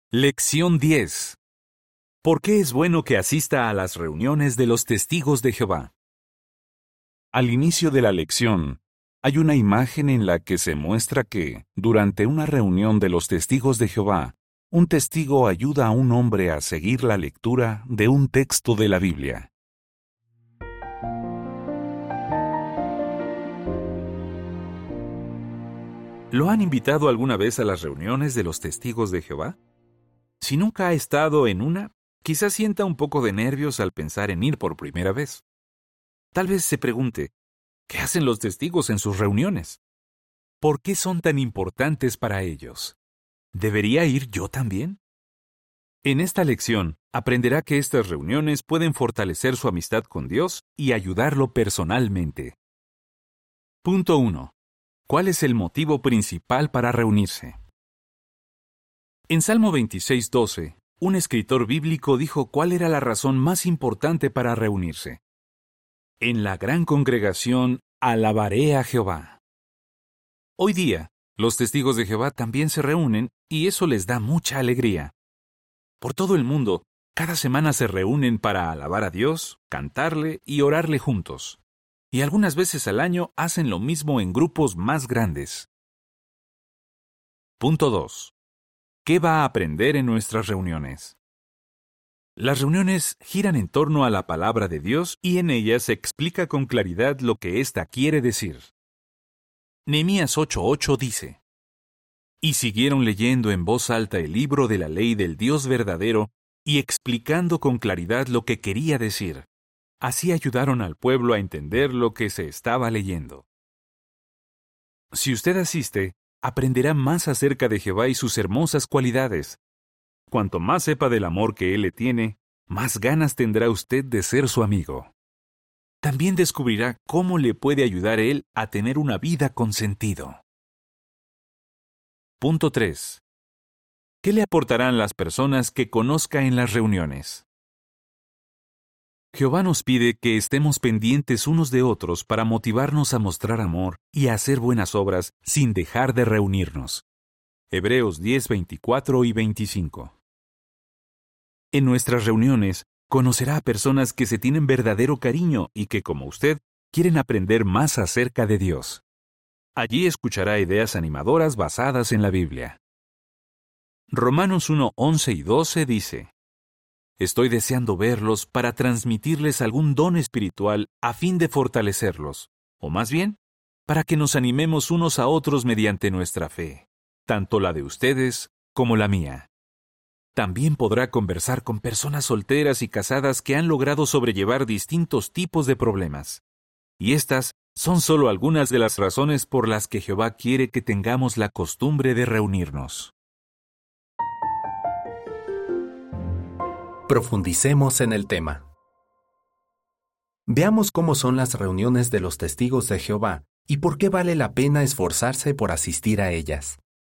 Lección 10. ¿Por qué es bueno que asista a las reuniones de los testigos de Jehová? Al inicio de la lección, hay una imagen en la que se muestra que, durante una reunión de los testigos de Jehová, un testigo ayuda a un hombre a seguir la lectura de un texto de la Biblia. ¿Lo han invitado alguna vez a las reuniones de los testigos de Jehová? Si nunca ha estado en una, quizás sienta un poco de nervios al pensar en ir por primera vez. Tal vez se pregunte, ¿qué hacen los testigos en sus reuniones? ¿Por qué son tan importantes para ellos? ¿Debería ir yo también? En esta lección, aprenderá que estas reuniones pueden fortalecer su amistad con Dios y ayudarlo personalmente. Punto 1. ¿Cuál es el motivo principal para reunirse? En Salmo 26:12, un escritor bíblico dijo cuál era la razón más importante para reunirse. En la gran congregación alabaré a Jehová. Hoy día, los testigos de Jehová también se reúnen y eso les da mucha alegría. Por todo el mundo, cada semana se reúnen para alabar a Dios, cantarle y orarle juntos. Y algunas veces al año hacen lo mismo en grupos más grandes. Punto 2. ¿Qué va a aprender en nuestras reuniones? Las reuniones giran en torno a la palabra de Dios y en ellas se explica con claridad lo que ésta quiere decir. Nehemías 8:8 dice: Y siguieron leyendo en voz alta el libro de la ley del Dios verdadero y explicando con claridad lo que quería decir. Así ayudaron al pueblo a entender lo que se estaba leyendo. Si usted asiste, aprenderá más acerca de Jehová y sus hermosas cualidades. Cuanto más sepa del amor que Él le tiene, más ganas tendrá usted de ser su amigo. También descubrirá cómo le puede ayudar Él a tener una vida con sentido. Punto 3. ¿Qué le aportarán las personas que conozca en las reuniones? Jehová nos pide que estemos pendientes unos de otros para motivarnos a mostrar amor y a hacer buenas obras sin dejar de reunirnos. Hebreos 10:24 y 25. En nuestras reuniones, conocerá a personas que se tienen verdadero cariño y que, como usted, quieren aprender más acerca de Dios. Allí escuchará ideas animadoras basadas en la Biblia. Romanos 1:11 y 12 dice: Estoy deseando verlos para transmitirles algún don espiritual a fin de fortalecerlos, o más bien, para que nos animemos unos a otros mediante nuestra fe, tanto la de ustedes como la mía. También podrá conversar con personas solteras y casadas que han logrado sobrellevar distintos tipos de problemas. Y estas son solo algunas de las razones por las que Jehová quiere que tengamos la costumbre de reunirnos. Profundicemos en el tema. Veamos cómo son las reuniones de los testigos de Jehová y por qué vale la pena esforzarse por asistir a ellas.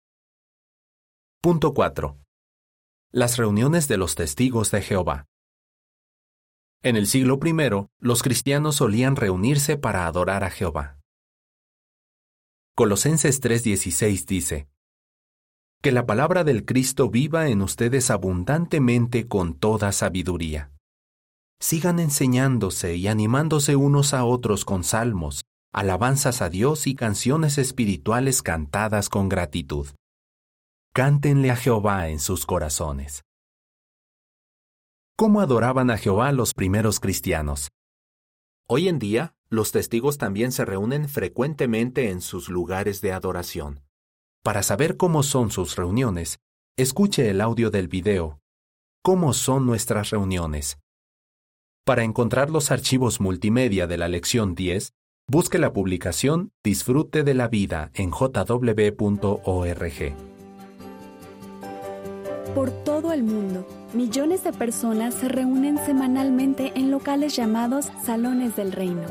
Punto 4. Las reuniones de los testigos de Jehová. En el siglo I, los cristianos solían reunirse para adorar a Jehová. Colosenses 3:16 dice: Que la palabra del Cristo viva en ustedes abundantemente con toda sabiduría. Sigan enseñándose y animándose unos a otros con salmos, alabanzas a Dios y canciones espirituales cantadas con gratitud. Cántenle a Jehová en sus corazones. ¿Cómo adoraban a Jehová los primeros cristianos? Hoy en día, los testigos también se reúnen frecuentemente en sus lugares de adoración. Para saber cómo son sus reuniones, escuche el audio del video ¿Cómo son nuestras reuniones? Para encontrar los archivos multimedia de la lección 10, busque la publicación Disfrute de la vida en jw.org. Por todo el mundo, millones de personas se reúnen semanalmente en locales llamados Salones del Reino.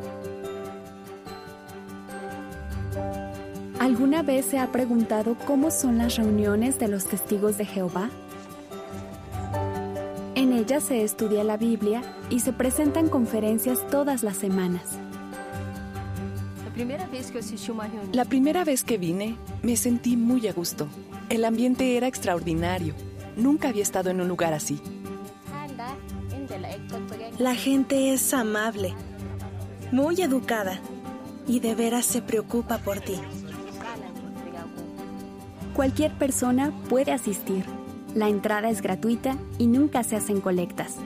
¿Alguna vez se ha preguntado cómo son las reuniones de los testigos de Jehová? En ellas se estudia la Biblia y se presentan conferencias todas las semanas. La primera vez que vine, me sentí muy a gusto. El ambiente era extraordinario. Nunca había estado en un lugar así. La gente es amable, muy educada y de veras se preocupa por ti. Cualquier persona puede asistir. La entrada es gratuita y nunca se hacen colectas.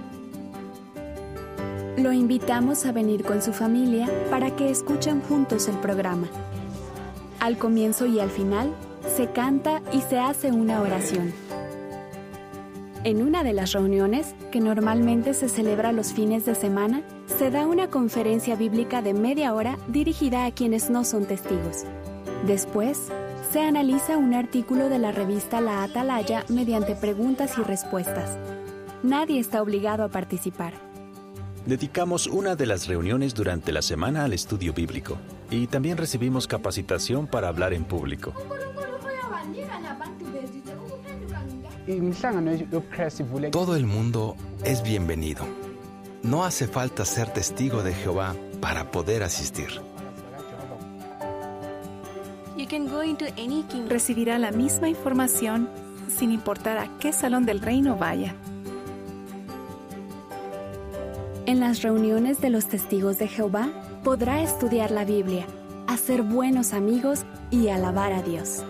Lo invitamos a venir con su familia para que escuchen juntos el programa. Al comienzo y al final, se canta y se hace una oración. En una de las reuniones, que normalmente se celebra los fines de semana, se da una conferencia bíblica de media hora dirigida a quienes no son testigos. Después, se analiza un artículo de la revista La Atalaya mediante preguntas y respuestas. Nadie está obligado a participar. Dedicamos una de las reuniones durante la semana al estudio bíblico y también recibimos capacitación para hablar en público. Todo el mundo es bienvenido. No hace falta ser testigo de Jehová para poder asistir. Recibirá la misma información sin importar a qué salón del reino vaya. En las reuniones de los testigos de Jehová, podrá estudiar la Biblia, hacer buenos amigos y alabar a Dios.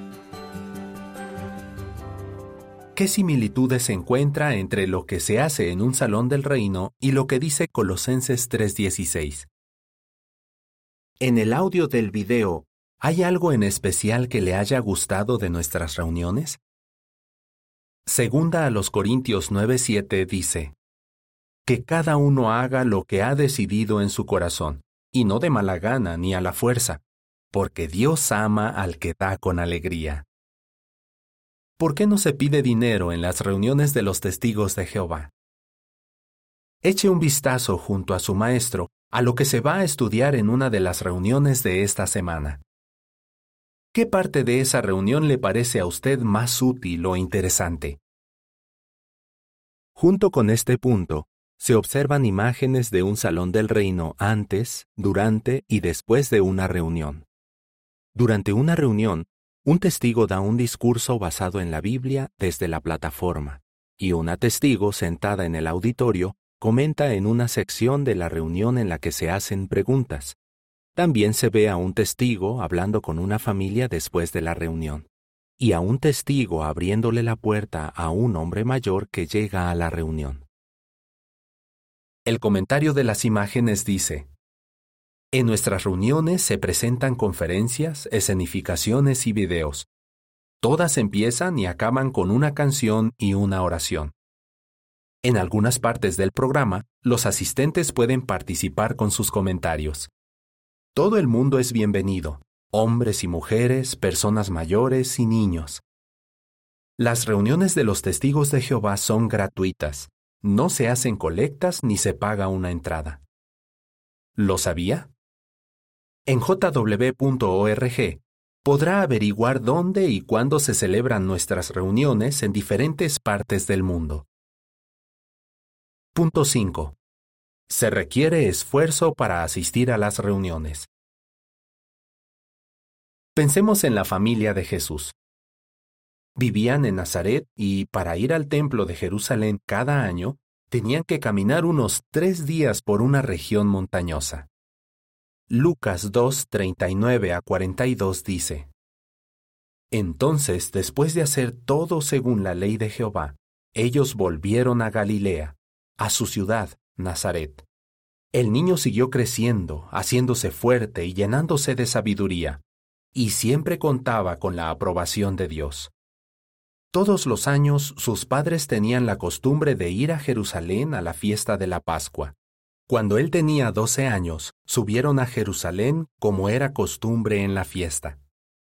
¿Qué similitudes se encuentra entre lo que se hace en un salón del reino y lo que dice Colosenses 3:16? En el audio del video, ¿hay algo en especial que le haya gustado de nuestras reuniones? Segunda a los Corintios 9:7 dice: que cada uno haga lo que ha decidido en su corazón, y no de mala gana ni a la fuerza, porque Dios ama al que da con alegría. ¿Por qué no se pide dinero en las reuniones de los testigos de Jehová? Eche un vistazo junto a su maestro a lo que se va a estudiar en una de las reuniones de esta semana. ¿Qué parte de esa reunión le parece a usted más útil o interesante? Junto con este punto, se observan imágenes de un salón del reino antes, durante y después de una reunión. Durante una reunión, un testigo da un discurso basado en la Biblia desde la plataforma, y una testigo sentada en el auditorio comenta en una sección de la reunión en la que se hacen preguntas. También se ve a un testigo hablando con una familia después de la reunión, y a un testigo abriéndole la puerta a un hombre mayor que llega a la reunión. El comentario de las imágenes dice: en nuestras reuniones se presentan conferencias, escenificaciones y videos. Todas empiezan y acaban con una canción y una oración. En algunas partes del programa, los asistentes pueden participar con sus comentarios. Todo el mundo es bienvenido, hombres y mujeres, personas mayores y niños. Las reuniones de los testigos de Jehová son gratuitas. No se hacen colectas ni se paga una entrada. ¿Lo sabía? En jw.org podrá averiguar dónde y cuándo se celebran nuestras reuniones en diferentes partes del mundo. Punto 5. Se requiere esfuerzo para asistir a las reuniones. Pensemos en la familia de Jesús. Vivían en Nazaret y, para ir al templo de Jerusalén cada año, tenían que caminar unos 3 días por una región montañosa. Lucas 2:39-42 dice: entonces, después de hacer todo según la ley de Jehová, ellos volvieron a Galilea, a su ciudad, Nazaret. El niño siguió creciendo, haciéndose fuerte y llenándose de sabiduría, y siempre contaba con la aprobación de Dios. Todos los años sus padres tenían la costumbre de ir a Jerusalén a la fiesta de la Pascua. Cuando él tenía 12 años, subieron a Jerusalén como era costumbre en la fiesta.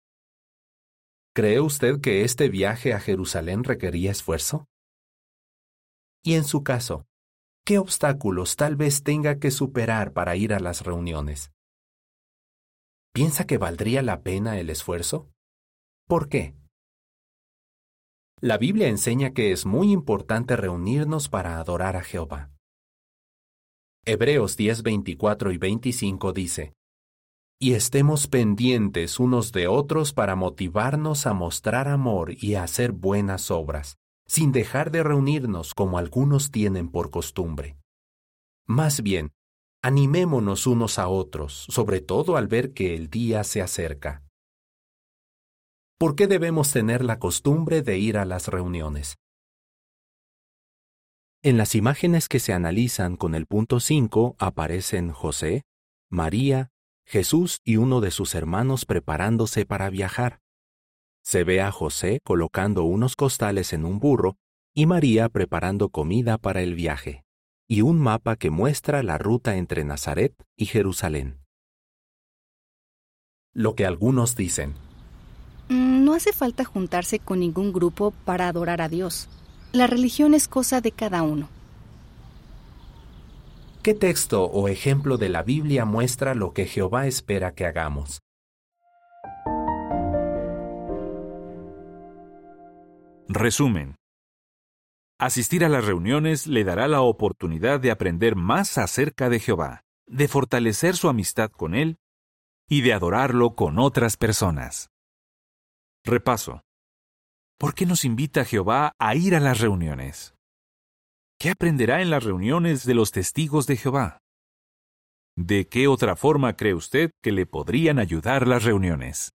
¿Cree usted que este viaje a Jerusalén requería esfuerzo? Y en su caso, ¿qué obstáculos tal vez tenga que superar para ir a las reuniones? ¿Piensa que valdría la pena el esfuerzo? ¿Por qué? La Biblia enseña que es muy importante reunirnos para adorar a Jehová. Hebreos 10:24 y 25 dice: y estemos pendientes unos de otros para motivarnos a mostrar amor y a hacer buenas obras, sin dejar de reunirnos como algunos tienen por costumbre. Más bien, animémonos unos a otros, sobre todo al ver que el día se acerca. ¿Por qué debemos tener la costumbre de ir a las reuniones? En las imágenes que se analizan con el punto 5 aparecen José, María, Jesús y uno de sus hermanos preparándose para viajar. Se ve a José colocando unos costales en un burro y María preparando comida para el viaje, y un mapa que muestra la ruta entre Nazaret y Jerusalén. Lo que algunos dicen: no hace falta juntarse con ningún grupo para adorar a Dios. La religión es cosa de cada uno. ¿Qué texto o ejemplo de la Biblia muestra lo que Jehová espera que hagamos? Resumen. Asistir a las reuniones le dará la oportunidad de aprender más acerca de Jehová, de fortalecer su amistad con Él y de adorarlo con otras personas. Repaso. ¿Por qué nos invita Jehová a ir a las reuniones? ¿Qué aprenderá en las reuniones de los testigos de Jehová? ¿De qué otra forma cree usted que le podrían ayudar las reuniones?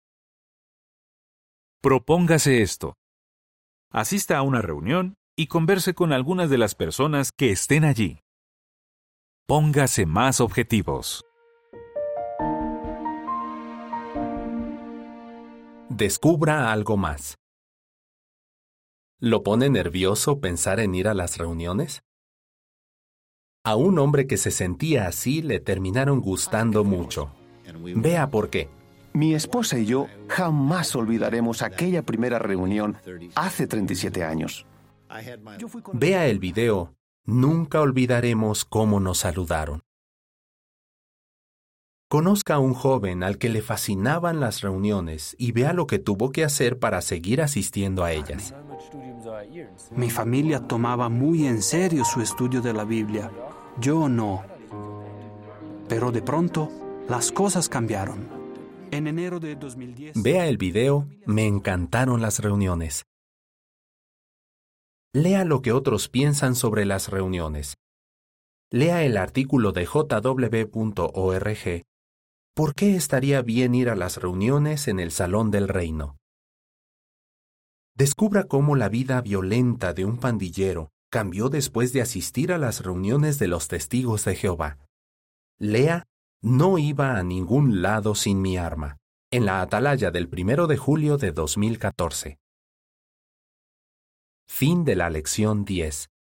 Propóngase esto. Asista a una reunión y converse con algunas de las personas que estén allí. Póngase más objetivos. Descubra algo más. ¿Lo pone nervioso pensar en ir a las reuniones? A un hombre que se sentía así le terminaron gustando mucho. Vea por qué. Mi esposa y yo jamás olvidaremos aquella primera reunión hace 37 años. Vea el video. Nunca olvidaremos cómo nos saludaron. Conozca a un joven al que le fascinaban las reuniones y vea lo que tuvo que hacer para seguir asistiendo a ellas. Mi familia tomaba muy en serio su estudio de la Biblia. Yo no. Pero de pronto, las cosas cambiaron. En enero de 2010... Vea el video. Me encantaron las reuniones. Lea lo que otros piensan sobre las reuniones. Lea el artículo de jw.org. ¿Por qué estaría bien ir a las reuniones en el Salón del Reino? Descubra cómo la vida violenta de un pandillero cambió después de asistir a las reuniones de los testigos de Jehová. Lea No iba a ningún lado sin mi arma, en la Atalaya del 1 de julio de 2014. Fin de la lección 10.